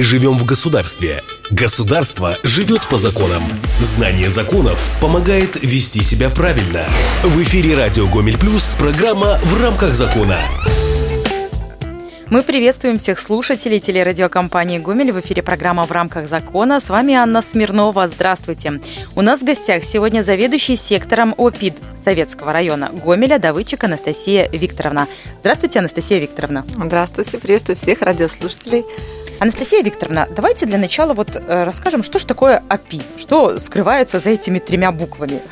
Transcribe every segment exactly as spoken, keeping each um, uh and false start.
Мы живем в государстве. Государство живет по законам. Знание законов помогает вести себя правильно. В эфире радио Гомель Плюс, программа «В рамках закона». Мы приветствуем всех слушателей телерадиокомпании «Гомель». В эфире программа «В рамках закона». С вами Анна Смирнова. Здравствуйте. У нас в гостях сегодня заведующий сектором ОПИД Советского района Гомеля Давыдчик Анастасия Викторовна. Здравствуйте, Анастасия Викторовна. Здравствуйте, приветствую всех радиослушателей. Анастасия Викторовна, давайте для начала вот расскажем, что же такое ОПИД, что скрывается за этими тремя буквами.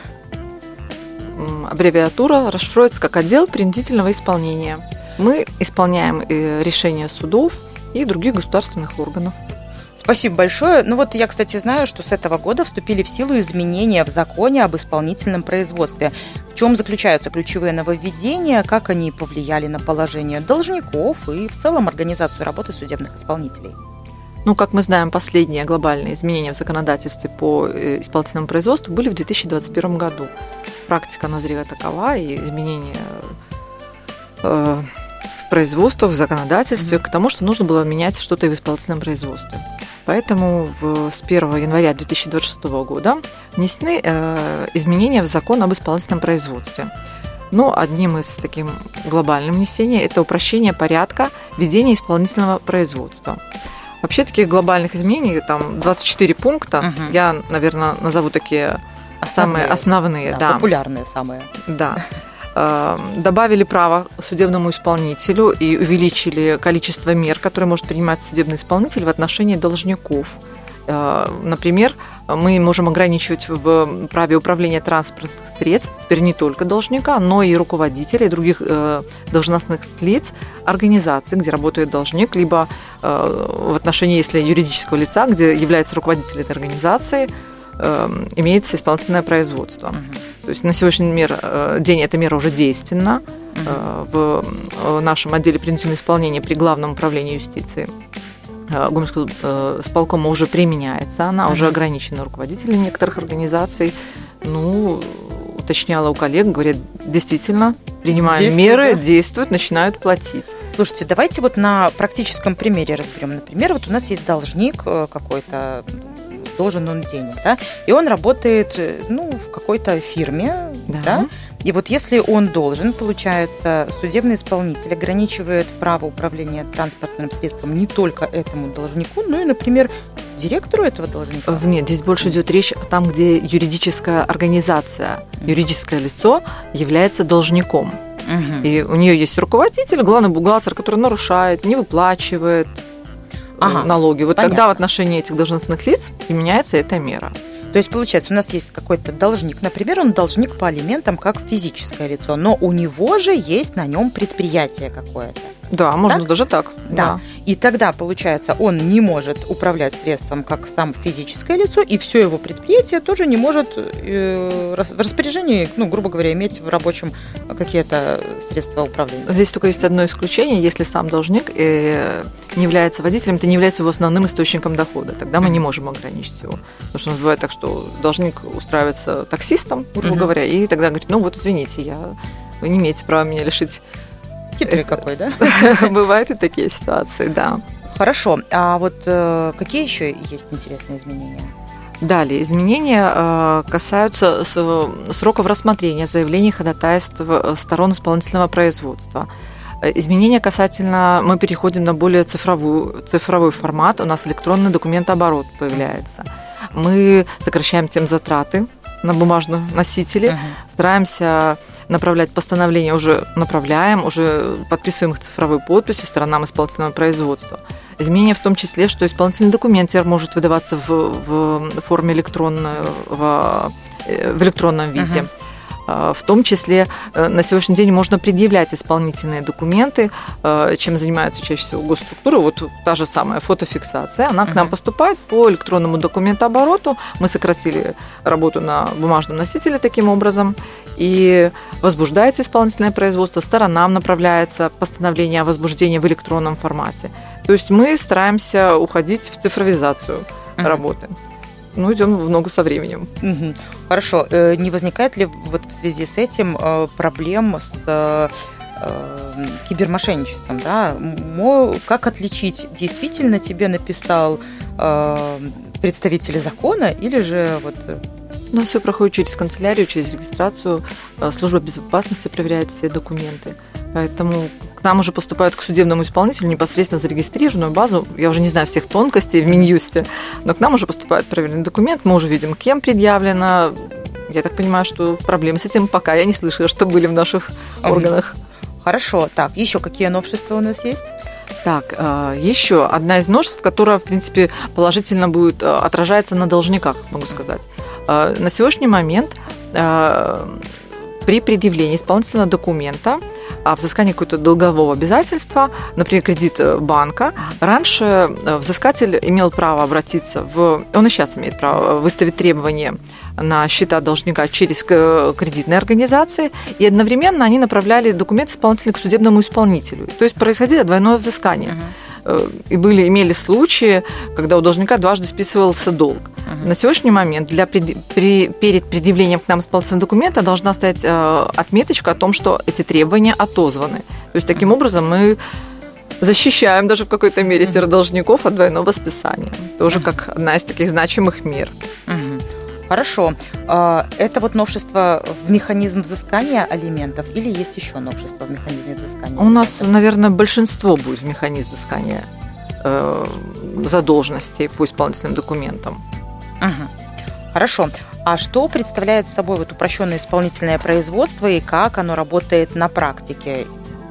Аббревиатура расшифруется как отдел принудительного исполнения. Мы исполняем решения судов и других государственных органов. Спасибо большое. Ну вот я, кстати, знаю, что с этого года вступили в силу изменения в законе об исполнительном производстве. В чем заключаются ключевые нововведения, как они повлияли на положение должников и в целом организацию работы судебных исполнителей? Ну, как мы знаем, последние глобальные изменения в законодательстве по исполнительному производству были в две тысячи двадцать первом году. Практика назрела такова, и изменения э, в производствах, в законодательстве, mm-hmm. к тому, что нужно было менять что-то и в исполнительном производстве. Поэтому в, с первого января две тысячи двадцать шестого года внесены э, изменения в закон об исполнительном производстве. Но одним из таких глобальных внесений это упрощение порядка ведения исполнительного производства. Вообще таких глобальных изменений, там двадцать четыре пункта, угу. я, наверное, назову такие основные, самые основные. Да, да. Популярные самые. Да. Добавили право судебному исполнителю и увеличили количество мер, которые может принимать судебный исполнитель в отношении должников. Например, мы можем ограничивать в праве управления транспортных средств теперь не только должника, но и руководителей, других должностных лиц, организаций, где работает должник, либо в отношении, если юридического лица, где является руководитель этой организации, имеется исполнительное производство. Uh-huh. То есть на сегодняшний мер, день эта мера уже действенна uh-huh. в нашем отделе принудительного исполнения при Главном управлении юстиции. Гомельского исполкома уже применяется, она uh-huh. уже ограничена руководителями некоторых организаций. Ну, уточняла у коллег, говорят, действительно, принимаем действует, меры, да? действуют, начинают платить. Слушайте, давайте вот на практическом примере разберем. Например, вот у нас есть должник какой-то, должен он денег, да, и он работает, ну, в какой-то фирме, да. да, и вот если он должен, получается, судебный исполнитель ограничивает право управления транспортным средством не только этому должнику, но и, например, директору этого должника. Нет, здесь больше идет речь там, где юридическая организация, юридическое лицо является должником. Угу. И у нее есть руководитель, главный бухгалтер, который нарушает, не выплачивает ага, налоги. Вот понятно. Тогда в отношении этих должностных лиц применяется эта мера. То есть, получается, у нас есть какой-то должник, например, он должник по алиментам как физическое лицо, но у него же есть на нем предприятие какое-то. Да, можно так? даже так. Да. да. И тогда, получается, он не может управлять средством как сам физическое лицо, и все его предприятие тоже не может э, в распоряжении, ну, грубо говоря, иметь в рабочем какие-то средства управления. Здесь только есть одно исключение, если сам должник э, не является водителем, это не является его основным источником дохода, тогда мы mm-hmm. не можем ограничить его. Потому что бывает так, что должник устраивается таксистом, грубо mm-hmm. говоря, и тогда говорит, ну вот, извините, я, вы не имеете права меня лишить. Хитрый какой, да? Бывают и такие ситуации, да. Хорошо. А вот э, какие еще есть интересные изменения? Далее, изменения э, касаются с, сроков рассмотрения заявлений ходатайств сторон исполнительного производства. Изменения касательно, мы переходим на более цифровую, цифровой формат, у нас электронный документооборот появляется. Мы сокращаем тем затраты на бумажные носители, uh-huh. стараемся направлять постановления, уже направляем, уже подписываем их цифровой подписью сторонам исполнительного производства. Изменения в том числе, что исполнительный документ теперь может выдаваться в, в форме электронного, в электронном виде. Uh-huh. В том числе на сегодняшний день можно предъявлять исполнительные документы, чем занимаются чаще всего госструктуры. Вот та же самая фотофиксация, она к нам поступает по электронному документообороту. Мы сократили работу на бумажном носителе таким образом. И возбуждается исполнительное производство, сторонам направляется постановление о возбуждении в электронном формате. То есть мы стараемся уходить в цифровизацию uh-huh. работы. Ну, идем в ногу со временем. Угу. Хорошо. Не возникает ли вот в связи с этим проблем с кибермошенничеством, да, как отличить, действительно тебе написал представитель закона или же вот... У нас все проходит через канцелярию, через регистрацию, служба безопасности проверяет все документы, поэтому к нам уже поступают к судебному исполнителю непосредственно зарегистрированную базу, я уже не знаю всех тонкостей в Минюсте, но к нам уже поступает проверенный документ, мы уже видим, кем предъявлено. Я так понимаю, что проблемы с этим пока я не слышала, что были в наших органах. Хорошо. Так, еще какие новшества у нас есть? Так, еще одна из новшеств, которая, в принципе, положительно будет отражаться на должниках, могу сказать. На сегодняшний момент при предъявлении исполнительного документа о взыскании какого-то долгового обязательства, например, кредит банка, раньше взыскатель имел право обратиться в... Он и сейчас имеет право выставить требования на счета должника через кредитные организации, и одновременно они направляли документ исполнителя к судебному исполнителю. То есть происходило двойное взыскание. Uh-huh. И были, имели случаи, когда у должника дважды списывался долг. Uh-huh. На сегодняшний момент для, при, при, перед предъявлением к нам исполнительного документа должна стоять э, отметочка о том, что эти требования отозваны. То есть таким uh-huh. образом мы защищаем даже в какой-то мере uh-huh. должников от двойного списания. Тоже uh-huh. как одна из таких значимых мер. Uh-huh. Хорошо. Это вот новшество в механизм взыскания алиментов или есть еще новшество в механизме взыскания? У нас, наверное, большинство будет в механизме взыскания задолженностей по исполнительным документам. Угу. Хорошо. А что представляет собой вот упрощенное исполнительное производство и как оно работает на практике?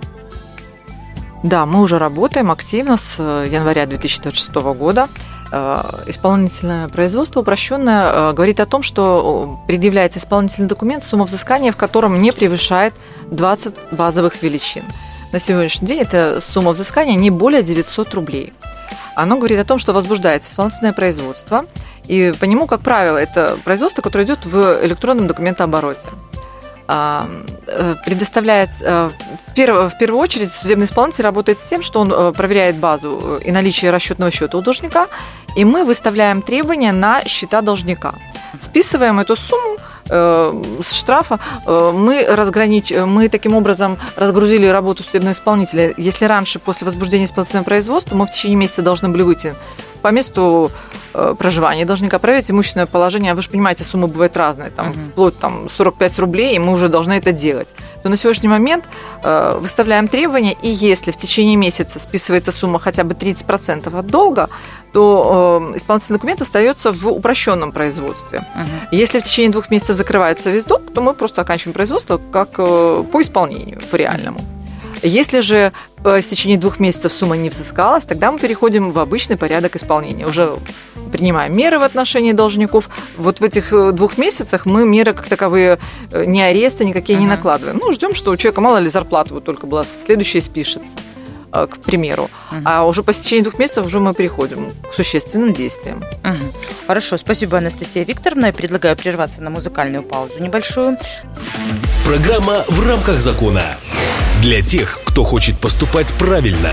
Да, мы уже работаем активно с января две тысячи двадцать шестого года. Исполнительное производство упрощенное говорит о том, что предъявляется исполнительный документ, сумма взыскания в котором не превышает двадцать базовых величин. На сегодняшний день эта сумма взыскания не более девятьсот рублей. Оно говорит о том, что возбуждается исполнительное производство, и по нему, как правило, это производство, которое идет в электронном документообороте. Предоставляет, в первую, в первую очередь судебный исполнитель работает с тем, что он проверяет базу и наличие расчетного счета у должника, и мы выставляем требования на счета должника. Списываем эту сумму э, с штрафа, э, мы, разгранич... мы таким образом разгрузили работу судебного исполнителя. Если раньше, после возбуждения исполнительного производства, мы в течение месяца должны были выйти по месту проживания должника, проверить имущественное положение, вы же понимаете, суммы бывают разные, там, uh-huh. вплоть там, сорок пять рублей, и мы уже должны это делать, то на сегодняшний момент э, выставляем требования, и если в течение месяца списывается сумма хотя бы тридцать процентов от долга, то э, исполнительный документ остается в упрощенном производстве. Uh-huh. Если в течение двух месяцев закрывается весь долг, то мы просто оканчиваем производство как э, по исполнению, по реальному. Если же по истечении двух месяцев сумма не взыскалась, тогда мы переходим в обычный порядок исполнения. Уже принимаем меры в отношении должников. Вот в этих двух месяцах мы меры как таковые, ни аресты никакие uh-huh. не накладываем. Ну, ждем, что у человека мало ли зарплата вот только была, следующая спишется, к примеру. Uh-huh. А уже по истечении двух месяцев уже мы переходим к существенным действиям. Uh-huh. Хорошо, спасибо, Анастасия Викторовна. Я предлагаю прерваться на музыкальную паузу небольшую. Программа «В рамках закона». Для тех, кто хочет поступать правильно.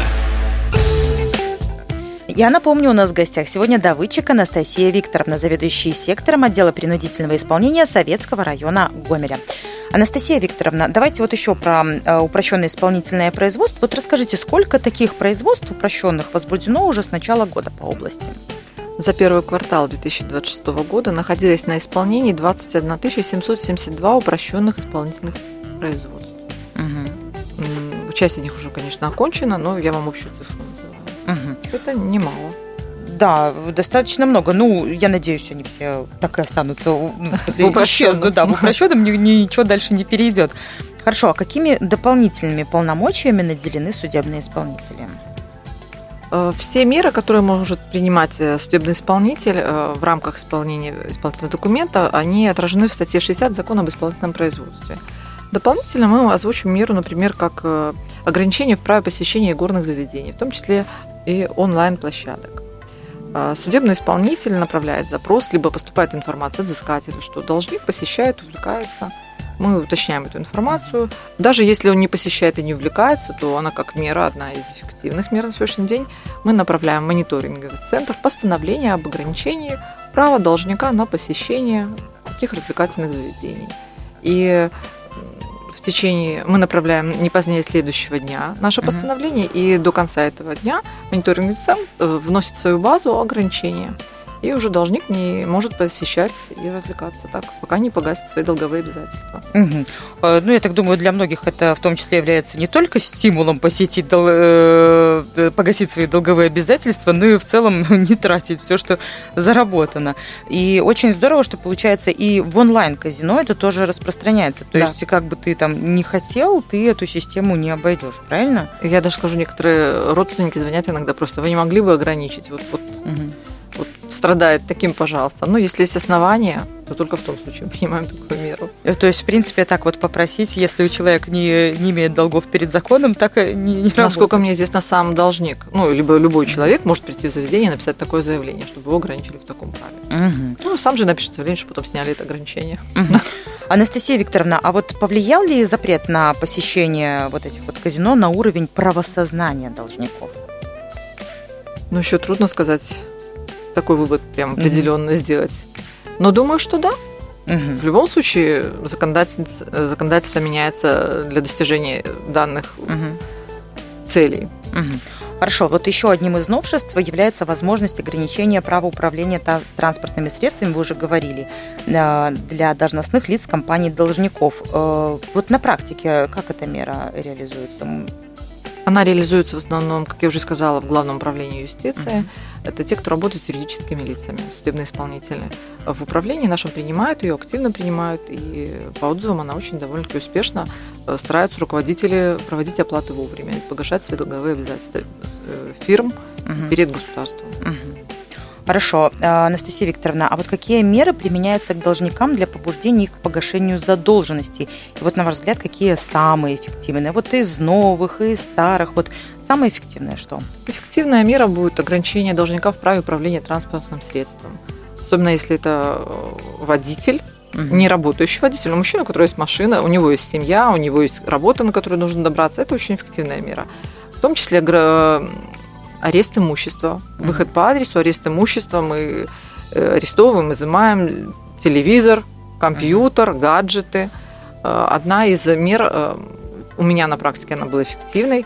Я напомню, у нас в гостях сегодня довыдчик Анастасия Викторовна, заведующая сектором отдела принудительного исполнения Советского района Гомеля. Анастасия Викторовна, давайте вот еще про упрощенное исполнительное производство. Вот расскажите, сколько таких производств упрощенных возбуждено уже с начала года по области? За первый квартал две тысячи двадцать шестого года находились на исполнении двадцать одна тысяча семьсот семьдесят два упрощенных исполнительных производств. Угу. Часть из них уже, конечно, окончена, но я вам общую цифру называю. Угу. Это немало. Да, достаточно много. Ну, я надеюсь, они все так и останутся, ну, в смысле, исчезнут, да, в упрощенном ничего дальше не перейдет. Хорошо, а какими дополнительными полномочиями наделены судебные исполнители? Все меры, которые может принимать судебный исполнитель в рамках исполнения исполнительного документа, они отражены в статье шестьдесят Закона об исполнительном производстве. Дополнительно мы озвучим меру, например, как ограничение в праве посещения игорных заведений, в том числе и онлайн-площадок. Судебный исполнитель направляет запрос, либо поступает информация от взыскателя, что должник посещает, увлекается. Мы уточняем эту информацию. Даже если он не посещает и не увлекается, то она как мера, одна из эффективных мер на сегодняшний день. Мы направляем в мониторинговый центр постановление об ограничении права должника на посещение таких развлекательных заведений. И в течение, мы направляем не позднее следующего дня наше постановление, uh-huh. и до конца этого дня мониторинговый центр вносит в свою базу ограничения. И уже должник не может посещать и развлекаться так, пока не погасит свои долговые обязательства. Угу. Ну, я так думаю, для многих это в том числе является не только стимулом посетить, дол... э, погасить свои долговые обязательства, но и в целом не тратить все, что заработано. И очень здорово, что получается и в онлайн-казино это тоже распространяется. То да. есть, как бы ты там не хотел, ты эту систему не обойдешь, правильно? Я даже скажу, некоторые родственники звонят иногда просто, вы не могли бы ограничить? Вот, вот, угу. вот страдает таким, пожалуйста. Но если есть основания, то только в том случае принимаем такую меру. То есть, в принципе, так вот попросить, если у человека не, не имеет долгов перед законом, так и не, не работает. Насколько мне известно, сам должник, ну, либо любой человек может прийти в заведение и написать такое заявление, чтобы его ограничили в таком праве. Угу. Ну, сам же напишет заявление, чтобы потом сняли это ограничение. Угу. Анастасия Викторовна, а вот повлиял ли запрет на посещение вот этих вот казино на уровень правосознания должников? Ну, еще трудно сказать, такой вывод прям определенно mm-hmm. сделать. Но думаю, что да. Mm-hmm. В любом случае законодательство, законодательство меняется для достижения данных mm-hmm. целей. Mm-hmm. Хорошо, вот еще одним из новшеств является возможность ограничения права управления транспортными средствами, вы уже говорили, для должностных лиц компаний-должников. Вот на практике как эта мера реализуется? Она реализуется в основном, как я уже сказала, в Главном управлении юстиции. Uh-huh. Это те, кто работает с юридическими лицами, судебные исполнители. В управлении нашем принимают ее, активно принимают, и по отзывам она очень довольно-таки успешно стараются руководители проводить оплаты вовремя, погашать свои долговые обязательства фирм uh-huh. перед государством. Uh-huh. Хорошо. Анастасия Викторовна, а вот какие меры применяются к должникам для побуждения их к погашению задолженностей? И вот, на ваш взгляд, какие самые эффективные? Вот из новых, и из старых. Вот самое эффективное что? Эффективная мера будет ограничение должника в праве управления транспортным средством. Особенно если это водитель, угу. не работающий водитель, но мужчина, у которого есть машина, у него есть семья, у него есть работа, на которую нужно добраться. Это очень эффективная мера. В том числе арест имущества. Выход по адресу, арест имущества. Мы арестовываем, изымаем телевизор, компьютер, гаджеты. Одна из мер, у меня на практике она была эффективной,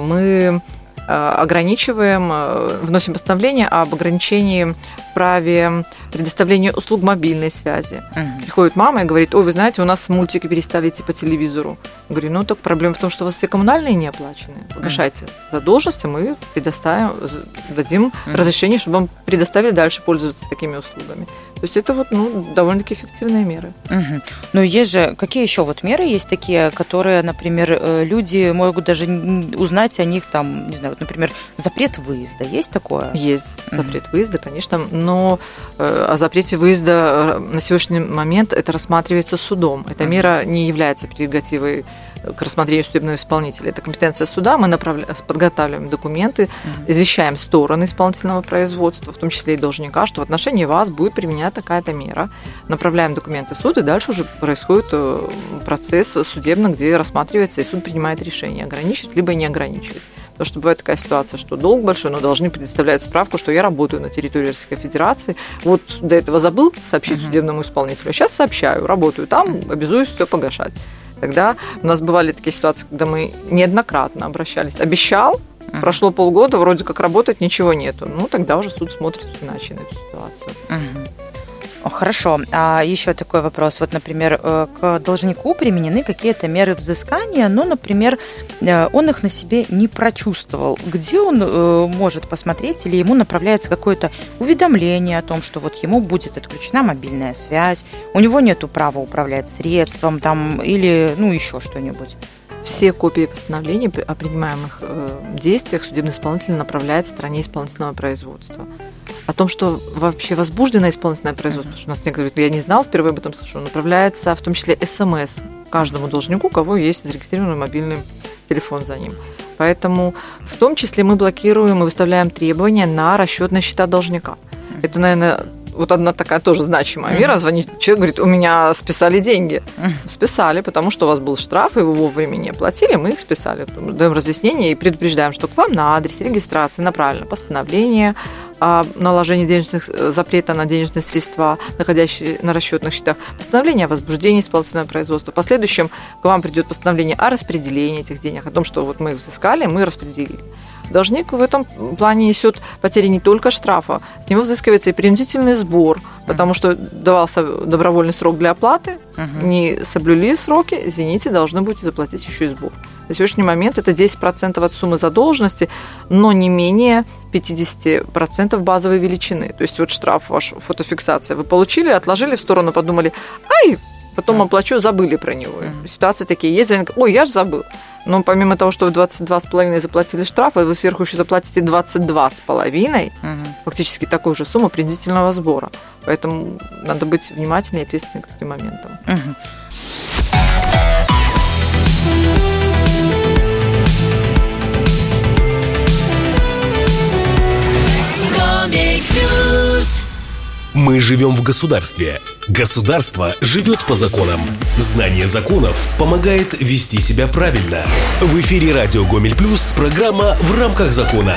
мы ограничиваем, вносим постановление об ограничении в праве предоставления услуг мобильной связи. Uh-huh. Приходит мама и говорит: ой, вы знаете, у нас мультики перестали идти по телевизору. Я говорю: ну так проблема в том, что у вас все коммунальные не оплачены. Погашайте uh-huh. задолженности, мы предоставим, дадим uh-huh. разрешение, чтобы вам предоставили дальше пользоваться такими услугами. То есть это вот, ну, довольно-таки эффективные меры. Uh-huh. Но есть же, какие еще вот меры есть такие, которые, например, люди могут даже узнать о них, там, не знаю, вот, например, запрет выезда, есть такое? Есть uh-huh. запрет выезда, конечно, но о запрете выезда на сегодняшний момент это рассматривается судом. Эта uh-huh. мера не является прерогативой к рассмотрению судебного исполнителя. Это компетенция суда. Мы направля... подготавливаем документы, uh-huh. извещаем стороны исполнительного производства, в том числе и должника, что в отношении вас будет применена такая-то мера. Направляем документы в суд, и дальше уже происходит процесс судебный, где рассматривается, и суд принимает решение, ограничивать либо не ограничивать. Потому что бывает такая ситуация, что долг большой, но должны предоставлять справку, что я работаю на территории Российской Федерации. Вот до этого забыл сообщить uh-huh. судебному исполнителю, а сейчас сообщаю, работаю там, uh-huh. обязуюсь все погашать. Тогда у нас бывали такие ситуации, когда мы неоднократно обращались. Обещал, uh-huh. прошло полгода, вроде как работать, ничего нету. Ну, тогда уже суд смотрит иначе на эту ситуацию. Uh-huh. Хорошо. А еще такой вопрос. Вот, например, к должнику применены какие-то меры взыскания, но, например, он их на себе не прочувствовал. Где он может посмотреть, или ему направляется какое-то уведомление о том, что вот ему будет отключена мобильная связь, у него нет права управлять средством там, или ну, еще что-нибудь? Все копии постановлений о принимаемых действиях судебный исполнитель направляет стороне исполнительного производства. О том, что вообще возбуждено исполнительное производство, потому что у нас некоторые говорят: я не знал, впервые об этом слышал, направляется в том числе СМС каждому должнику, у кого есть зарегистрированный мобильный телефон за ним. Поэтому в том числе мы блокируем и выставляем требования на расчетные счета должника. Это, наверное, вот одна такая тоже значимая мера. Звонит человек, говорит: у меня списали деньги. Списали, потому что у вас был штраф, и вы вовремя не оплатили, мы их списали. Даем разъяснение и предупреждаем, что к вам на адрес регистрации направлено постановление о наложении денежных, запрета на денежные средства, находящиеся на расчетных счетах, постановление о возбуждении исполнительного производства. В последующем к вам придет постановление о распределении этих денег, о том, что вот мы взыскали, мы распределили. Должник в этом плане несет потери не только штрафа, с него взыскивается и принудительный сбор, потому что давался добровольный срок для оплаты, uh-huh. не соблюли сроки, извините, должны будете заплатить еще и сбор. На сегодняшний момент это десять процентов от суммы задолженности, но не менее пятьдесят процентов базовой величины. То есть вот штраф, ваша фотофиксация вы получили, отложили в сторону, подумали, ай, потом оплачу, забыли про него. Uh-huh. Ситуации такие есть, ой, я же забыл. Но помимо того, что вы двадцать два с половиной заплатили штраф, вы сверху еще заплатите двадцать два с половиной, угу. фактически такую же сумму принудительного сбора. Поэтому надо быть внимательнее и ответственнее к таким моментам. Угу. Мы живем в государстве. Государство живет по законам. Знание законов помогает вести себя правильно. В эфире радио Гомель Плюс программа «В рамках закона».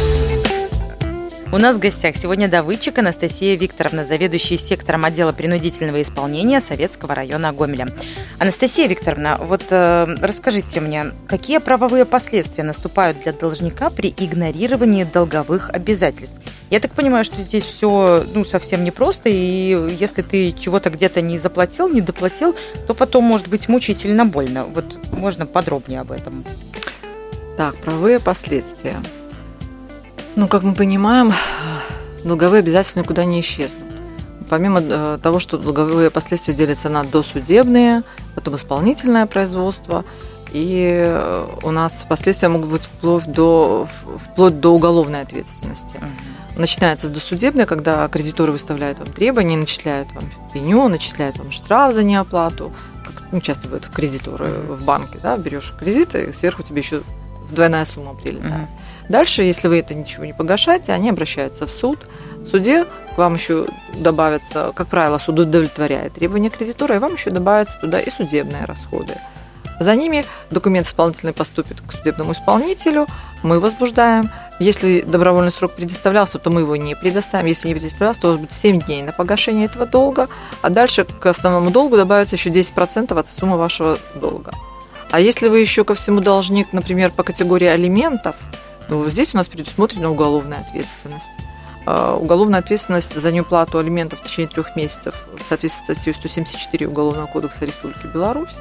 У нас в гостях сегодня довыдчик Анастасия Викторовна, заведующая сектором отдела принудительного исполнения Советского района Гомеля. Анастасия Викторовна, вот э, расскажите мне, какие правовые последствия наступают для должника при игнорировании долговых обязательств? Я так понимаю, что здесь все ну, совсем непросто, и если ты чего-то где-то не заплатил, не доплатил, то потом может быть мучительно больно. Вот можно подробнее об этом? Так, правовые последствия. Ну, как мы понимаем, долговые обязательства никуда не исчезнут. Помимо того, что долговые последствия делятся на досудебные, потом исполнительное производство, и у нас последствия могут быть вплоть до, вплоть до уголовной ответственности. Uh-huh. Начинается с досудебной, когда кредиторы выставляют вам требования, начисляют вам пеню, начисляют вам штраф за неоплату. Как, ну, часто бывает в кредиторы uh-huh. в банке, да, берешь кредит, и сверху тебе еще двойная сумма прилетает. Uh-huh. Дальше, если вы это ничего не погашаете, они обращаются в суд. В суде к вам еще добавятся, как правило, суд удовлетворяет требования кредитора, и вам еще добавятся туда и судебные расходы. За ними документ исполнительный поступит к судебному исполнителю, мы возбуждаем. Если добровольный срок предоставлялся, то мы его не предоставим. Если не предоставлялся, то должно быть семь дней на погашение этого долга, а дальше к основному долгу добавится еще десять процентов от суммы вашего долга. А если вы еще ко всему должник, например, по категории алиментов, то здесь у нас предусмотрена уголовная ответственность. Уголовная ответственность за неуплату алиментов в течение трех месяцев в соответствии с статьей сто семьдесят четыре Уголовного кодекса Республики Беларусь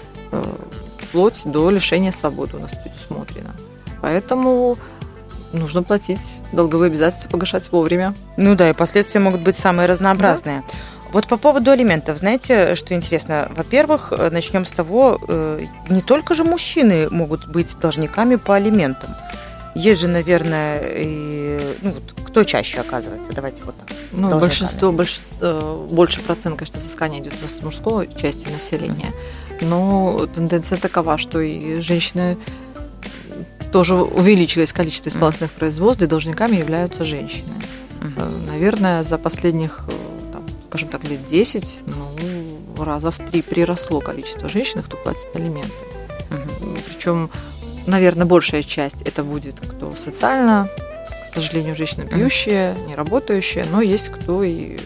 вплоть до лишения свободы у нас предусмотрено. Поэтому нужно платить долговые обязательства, погашать вовремя. Ну да, и последствия могут быть самые разнообразные. Да. Вот по поводу алиментов, знаете, что интересно? Во-первых, начнем с того, не только же мужчины могут быть должниками по алиментам. Есть же, наверное, и, ну, вот, кто чаще оказывается? Давайте вот так. Ну, большинство, большинство, больше процент, конечно, взыскания идет у нас с мужской части населения. Но тенденция такова, что и женщины тоже увеличилось количество исполнительных mm-hmm. производств, и должниками являются женщины. Mm-hmm. Наверное, за последних, там, скажем так, лет десять, ну, раза в три приросло количество женщин, кто платит алименты. Mm-hmm. Причем, наверное, большая часть это будет кто социально, к сожалению, женщины пьющие, mm-hmm. не работающие, но есть кто и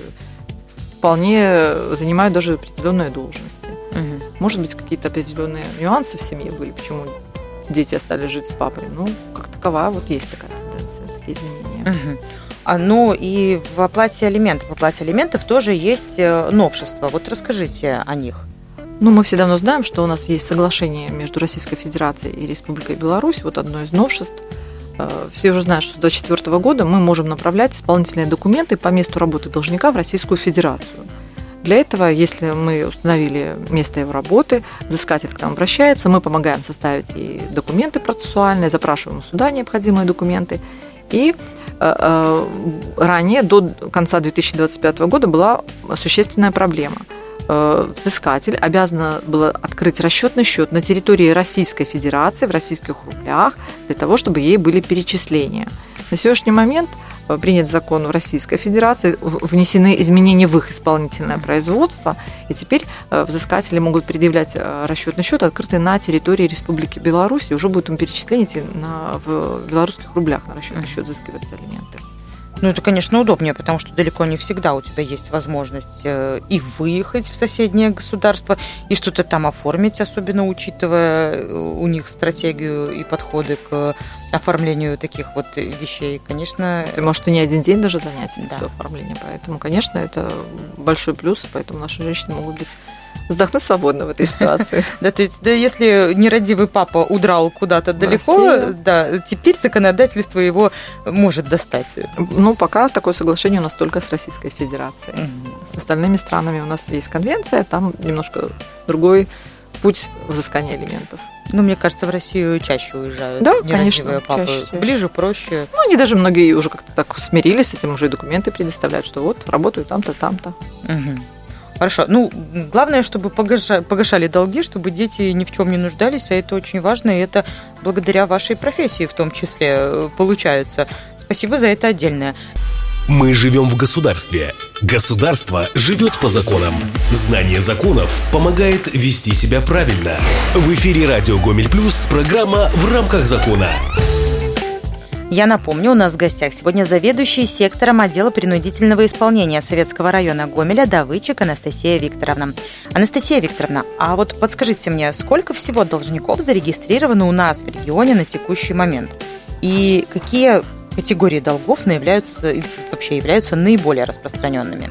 вполне занимают даже определенные должности. Mm-hmm. Может быть, какие-то определенные нюансы в семье были, почему дети остались жить с папой. Ну, как такова, вот есть такая тенденция, такие изменения. Mm-hmm. А, ну и в оплате алиментов, в оплате алиментов тоже есть новшества. Вот расскажите о них. Ну, мы все давно знаем, что у нас есть соглашение между Российской Федерацией и Республикой Беларусь. Вот одно из новшеств. Все уже знают, что с две тысячи двадцать четвёртого года мы можем направлять исполнительные документы по месту работы должника в Российскую Федерацию. Для этого, если мы установили место его работы, взыскатель к нам обращается, мы помогаем составить и документы процессуальные, запрашиваем у суда необходимые документы. И э, э, ранее, до конца две тысячи двадцать пятого года, была существенная проблема. Взыскатель обязан был открыть расчетный счет на территории Российской Федерации в российских рублях для того, чтобы ей были перечисления. На сегодняшний момент принят закон в Российской Федерации, внесены изменения в их исполнительное производство, и теперь взыскатели могут предъявлять расчетный счет, открытый на территории Республики Беларусь, и уже будет им перечисление на, в белорусских рублях на расчетный счет взыскиваться алименты. Ну, это, конечно, удобнее, потому что далеко не всегда у тебя есть возможность и выехать в соседнее государство, и что-то там оформить, особенно учитывая у них стратегию и подходы к оформлению таких вот вещей. Конечно... Ты можешь и не один день даже занять да. это оформление. Поэтому, конечно, это большой плюс, поэтому наши женщины могут быть вздохнуть свободно в этой ситуации. Да, то есть, да, если нерадивый папа удрал куда-то далеко, да, теперь законодательство его может достать. Ну, пока такое соглашение у нас только с Российской Федерацией. С остальными странами у нас есть конвенция, там немножко другой путь взыскания алиментов. Ну, мне кажется, в Россию чаще уезжают. Да, конечно, папы. Чаще, чаще. Ближе, проще. Ну, они даже многие уже как-то так смирились с этим, уже и документы предоставляют, что вот, работаю там-то, там-то. Угу. Хорошо. Ну, главное, чтобы погашали, погашали долги, чтобы дети ни в чем не нуждались, а это очень важно, и это благодаря вашей профессии в том числе получается. Спасибо за это отдельное. Мы живем в государстве. Государство живет по законам. Знание законов помогает вести себя правильно. В эфире радио Гомель Плюс программа «В рамках закона». Я напомню, у нас в гостях сегодня заведующий сектором отдела принудительного исполнения Советского района Гомеля Давычек Анастасия Викторовна. Анастасия Викторовна, а вот подскажите мне, сколько всего должников зарегистрировано у нас в регионе на текущий момент? И какие категории долгов являются, вообще являются наиболее распространенными?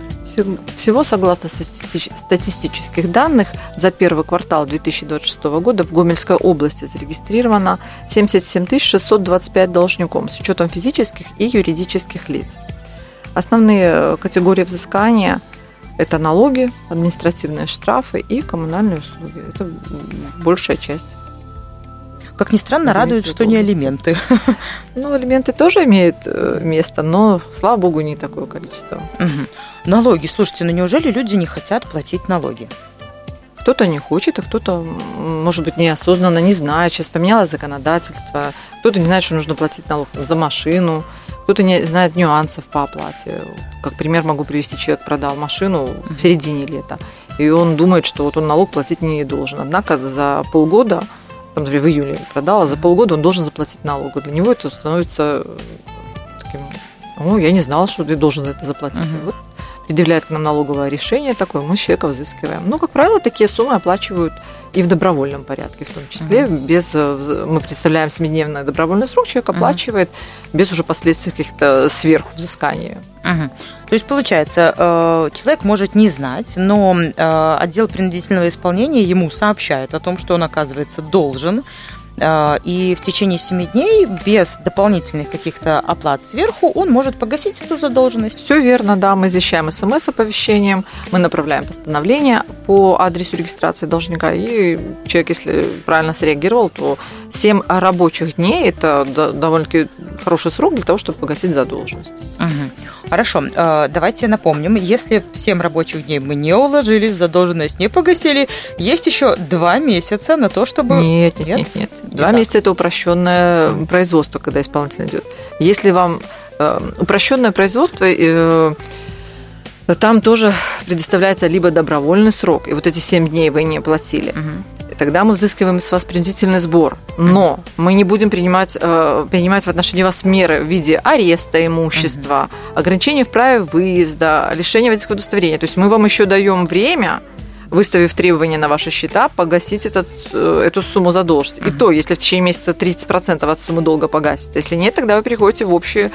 Всего, согласно статистических данных, за первый квартал две тысячи двадцать шестого года в Гомельской области зарегистрировано семьдесят семь тысяч шестьсот двадцать пять должников с учетом физических и юридических лиц. Основные категории взыскания – это налоги, административные штрафы и коммунальные услуги. Это большая часть. Как ни странно, радует, что не алименты. Ну, алименты тоже имеют место, но, слава богу, не такое количество. Угу. Налоги. Слушайте, ну неужели люди не хотят платить налоги? Кто-то не хочет, а кто-то, может быть, неосознанно не знает. Сейчас поменялось законодательство. Кто-то не знает, что нужно платить налог за машину. Кто-то не знает нюансов по оплате. Как пример могу привести. Человек продал машину в середине лета, и он думает, что вот он налог платить не должен. Однако за полгода, там, например, в июле продал, а за полгода он должен заплатить налог. Для него это становится таким: о, я не знала, что ты должен за это заплатить. Uh-huh. Вот предъявляет к нам налоговое решение такое, мы с человека взыскиваем. Ну, как правило, такие суммы оплачивают и в добровольном порядке, в том числе. Uh-huh. без, мы представляем семидневный добровольный срок, человек оплачивает uh-huh. без уже последствий каких-то сверхвзысканий. Uh-huh. То есть, получается, человек может не знать, но отдел принудительного исполнения ему сообщает о том, что он, оказывается, должен, и в течение семи дней без дополнительных каких-то оплат сверху он может погасить эту задолженность. Все верно, да, мы извещаем СМС-оповещением, мы направляем постановление по адресу регистрации должника, и человек, если правильно среагировал, то семь рабочих дней – это довольно-таки хороший срок для того, чтобы погасить задолженность. Угу. Хорошо, давайте напомним, если в семь рабочих дней мы не уложились, задолженность не погасили, есть еще два месяца на то, чтобы… Нет, нет, нет. нет. Два месяца – это упрощенное производство, когда исполнитель идет. Если вам э, упрощенное производство, э, там тоже предоставляется либо добровольный срок, и вот эти семь дней вы не платили, угу. тогда мы взыскиваем с вас принудительный сбор. Но мы не будем принимать, э, принимать в отношении вас меры в виде ареста имущества, угу. ограничения в праве выезда, лишения водительского удостоверения. То есть мы вам еще даем время, выставив требования на ваши счета, погасить этот, эту сумму задолженности. Uh-huh. И то, если в течение месяца тридцать процентов от суммы долга погасится. Если нет, тогда вы переходите в общий,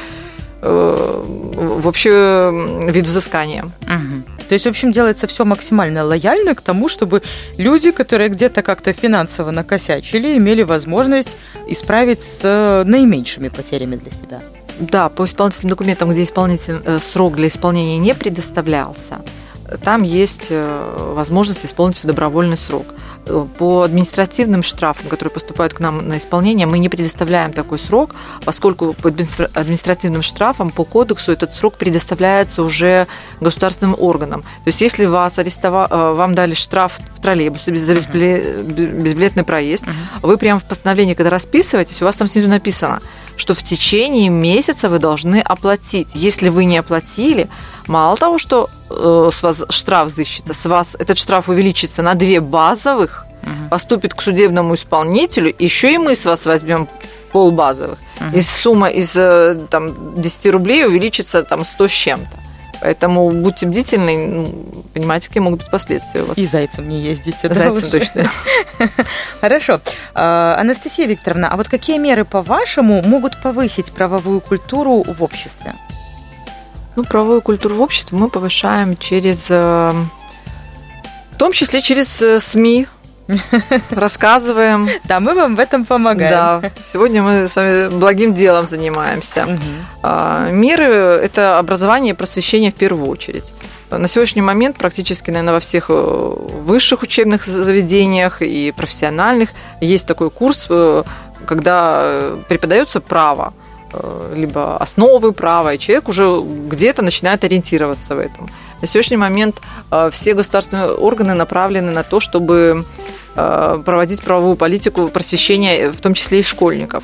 в общий вид взыскания. Uh-huh. То есть, в общем, делается все максимально лояльно к тому, чтобы люди, которые где-то как-то финансово накосячили, имели возможность исправить с наименьшими потерями для себя. Да, по исполнительным документам, где исполнитель, срок для исполнения не предоставлялся, там есть возможность исполнить в добровольный срок. По административным штрафам, которые поступают к нам на исполнение, мы не предоставляем такой срок, поскольку по административным штрафам по кодексу этот срок предоставляется уже государственным органам. То есть, если вас арестовали, вам дали штраф в троллейбусе за безбилетный проезд, вы прямо в постановлении, когда расписываетесь, у вас там снизу написано, что в течение месяца вы должны оплатить. Если вы не оплатили, мало того, что э, с вас штраф взыщется, с вас этот штраф увеличится на две базовых, угу. поступит к судебному исполнителю, еще и мы с вас возьмем полбазовых. Uh-huh. И сумма из там, десять рублей увеличится там, сто с чем-то. Поэтому будьте бдительны, ну, понимаете, какие могут быть последствия у вас. И зайцем не ездите. Зайцем точно. Хорошо. Анастасия Викторовна, а вот какие меры, по-вашему, могут повысить правовую культуру в обществе? Ну, правовую культуру в обществе мы повышаем через, в том числе через СМИ, рассказываем. Да, мы вам в этом помогаем. Да, сегодня мы с вами благим делом занимаемся. Угу. Меры – это образование и просвещение в первую очередь. На сегодняшний момент практически, наверное, во всех высших учебных заведениях и профессиональных есть такой курс, когда преподается право, либо основы права, и человек уже где-то начинает ориентироваться в этом. На сегодняшний момент все государственные органы направлены на то, чтобы проводить правовую политику просвещения, в том числе и школьников.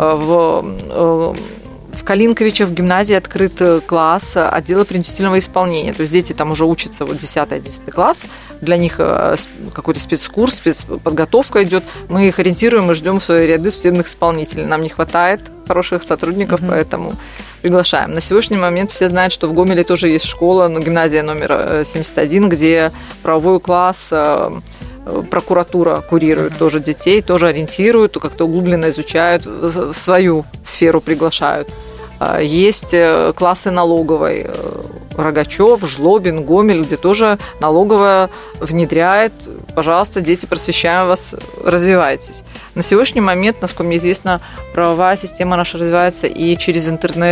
В, в Калинковичах в гимназии открыт класс отдела принудительного исполнения. То есть дети там уже учатся, вот десятый-одиннадцатый класс, для них какой-то спецкурс, спецподготовка идет. Мы их ориентируем и ждем в свои ряды судебных исполнителей. Нам не хватает хороших сотрудников, mm-hmm. поэтому приглашаем. На сегодняшний момент все знают, что в Гомеле тоже есть школа, гимназия номер семьдесят один, где правовой класс, прокуратура курирует mm-hmm. тоже детей, тоже ориентируют, как-то углубленно изучают, в свою сферу приглашают. Есть классы налоговой, Рогачев, Жлобин, Гомель, где тоже налоговая внедряет. Пожалуйста, дети, просвещаем вас, развивайтесь. На сегодняшний момент, насколько мне известно, правовая система наша развивается и через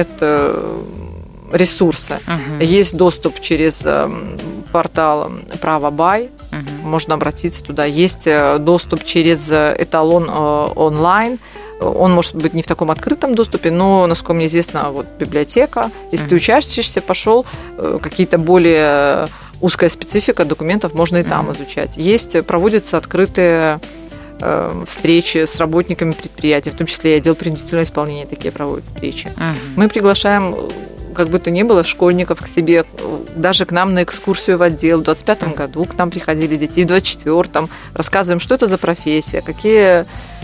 интернет-ресурсы. Uh-huh. Есть доступ через портал «Право.бай», uh-huh. можно обратиться туда. Есть доступ через эталон онлайн. Он может быть не в таком открытом доступе, но, насколько мне известно, вот библиотека. Если uh-huh. ты учащишься, пошел, какие-то более узкая специфика документов можно и там uh-huh. изучать. Есть, проводятся открытые э, встречи с работниками предприятий, в том числе и отдел принудительного исполнения такие проводят встречи. Uh-huh. Мы приглашаем, как бы то ни было, школьников к себе, даже к нам на экскурсию в отдел. В двадцать пятом году к нам приходили дети, в двадцать четвёртом рассказываем, что это за профессия, какие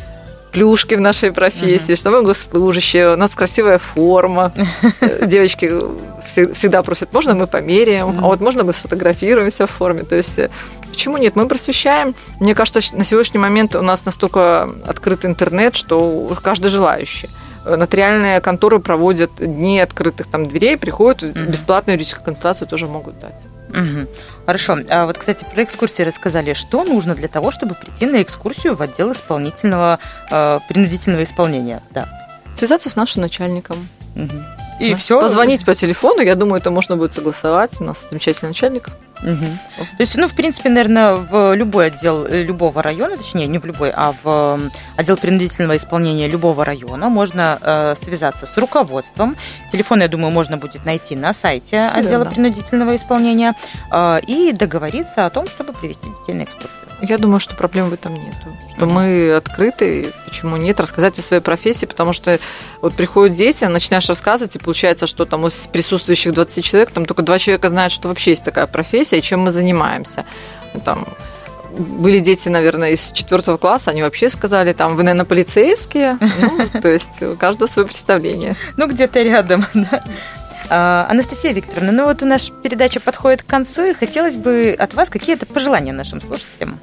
плюшки в нашей профессии, uh-huh. что мы госслужащие, у нас красивая форма. Девочки всегда просят, можно мы померяем, uh-huh. а вот можно мы сфотографируемся в форме. То есть почему нет? Мы просвещаем. Мне кажется, на сегодняшний момент у нас настолько открыт интернет, что каждый желающий. Нотариальные конторы проводят дни открытых там дверей, приходят, uh-huh. бесплатную юридическую консультацию тоже могут дать. Угу. Хорошо. А вот, кстати, про экскурсии рассказали. Что нужно для того, чтобы прийти на экскурсию в отдел исполнительного, э, принудительного исполнения? Да. Связаться с нашим начальником. Угу. И да. все. Позвонить по телефону, я думаю, это можно будет согласовать. У нас замечательный начальник. Угу. То есть, ну, в принципе, наверное, в любой отдел любого района, точнее, не в любой, а в отдел принудительного исполнения любого района можно э, связаться с руководством. Телефон, я думаю, можно будет найти на сайте Все отдела верно. принудительного исполнения э, и договориться о том, чтобы привести детей на экскурсию. Я думаю, что проблем в этом нету. Что мы открыты, почему нет, рассказать о своей профессии, потому что вот приходят дети, начинаешь рассказывать, и получается, что там из присутствующих двадцати человек, там только два человека знают, что вообще есть такая профессия, и чем мы занимаемся. Там были дети, наверное, из четвертого класса, они вообще сказали, там, вы, наверное, полицейские. Ну, то есть у каждого свое представление. Ну, где-то рядом, да. Анастасия Викторовна, ну вот у нас передача подходит к концу, и хотелось бы от вас какие-то пожелания нашим слушателям.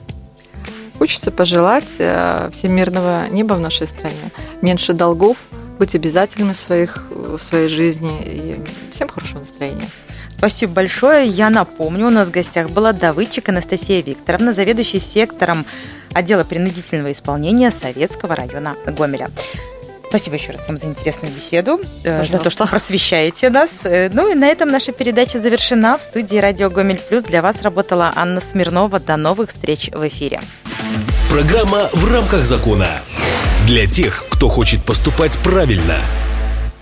Хочется пожелать всем мирного неба в нашей стране, меньше долгов, быть обязательными в, своих, в своей жизни и всем хорошего настроения. Спасибо большое. Я напомню, у нас в гостях была Давыдчик Анастасия Викторовна, заведующий сектором отдела принудительного исполнения Советского района Гомеля. Спасибо еще раз вам за интересную беседу, Пожалуйста. за то, что просвещаете нас. Ну и на этом наша передача завершена. В студии «Радио Гомель Плюс» для вас работала Анна Смирнова. До новых встреч в эфире. Программа «В рамках закона». Для тех, кто хочет поступать правильно –